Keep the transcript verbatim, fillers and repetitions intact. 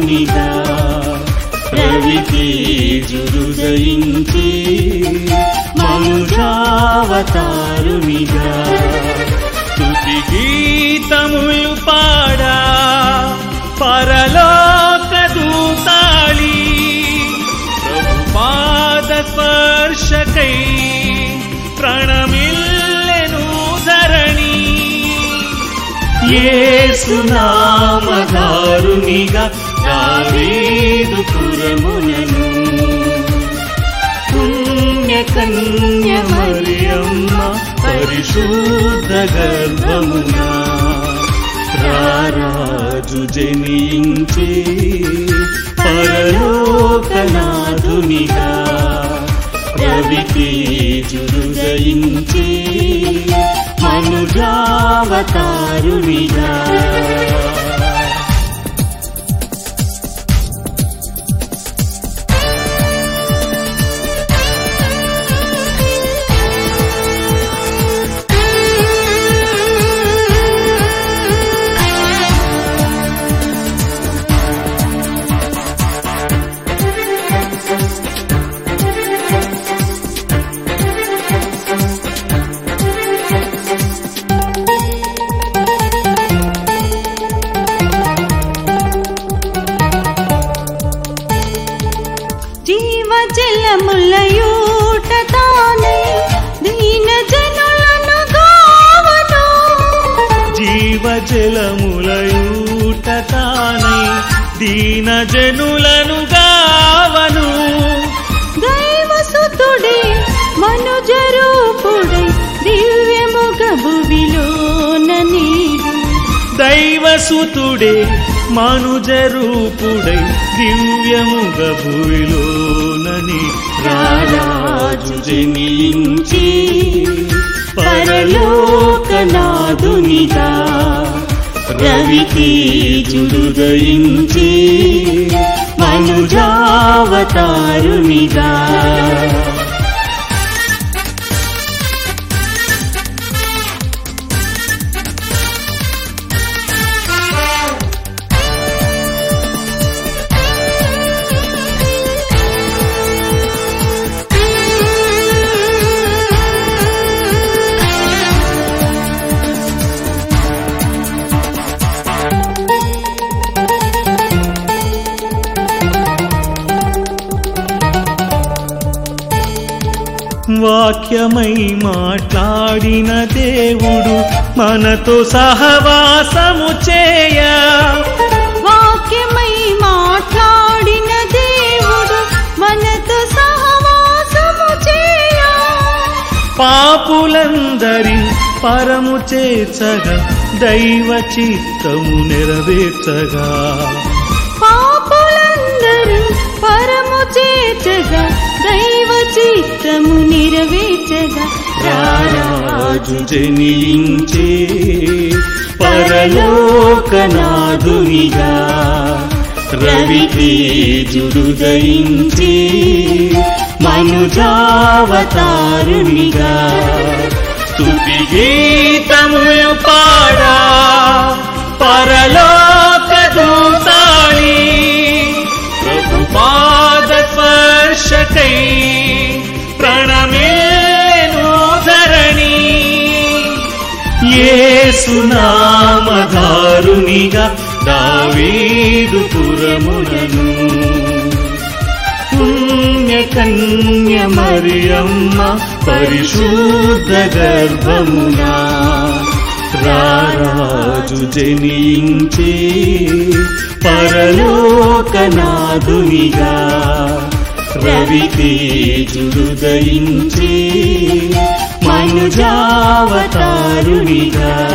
రవితేజురుదయించి మనుజావతారునిగా స్తుతి గీతములు పాడా పరలోక దూతాళి ప్రభుపాద స్పర్శకై ప్రణమిల్లెను ధరణి యేసు నామధారునిగా దావీదు పురములను పుణ్యకన్య మరియమ్మ పరిశుద్ధ గర్భమునా రారాజు జనించి పరలోకనాథునిగా రవితేజురుదయించి మనుజావతారునిగా జలములయూట తానై దీన జనులను గావను జీవ జలములయూట తానై దీన జనులను గావను దైవసుతుడే మనుజరూపుడై దివ్యముగ భువిలోన నీరు దైవసుతుడే మనుజరూపుడై దివ్యముగ భూమిలోనని రారాజు జనించి పరలోకనాథునిగా రవితేజురుదయించి మనుజావతారునిగా వాక్యమై మాట్లాడిన దేవుడు మనతో సహవాసము చేయ వాక్యమై మాట్లాడిన దేవుడు మనతో సహవాసము చేయ పాపులందరి పరము చేర్చగా దైవ చిత్తము నెరవేర్చగా పాపులందరూ పరము చేర్చగా దైవ చిత్తము నెరవేర్చగా రారాజు జనించి పరలోకనాథునిగా రవితేజురుదయించి మనుజావతారునిగా స్తుతి గీతములు పాడా పరలోక దూతాళి ప్రభుపాద స్పర్శకై ప్రణమిల్లెను ధరణి యేసు నామధారునిగా దావీదు పురములను పుణ్యకన్య మరియమ్మ పరిశుద్ధ గర్భమునా రారాజు జనించి పరలోకనాథునిగా రవితేజురుదయించి మనుజావతారునిగా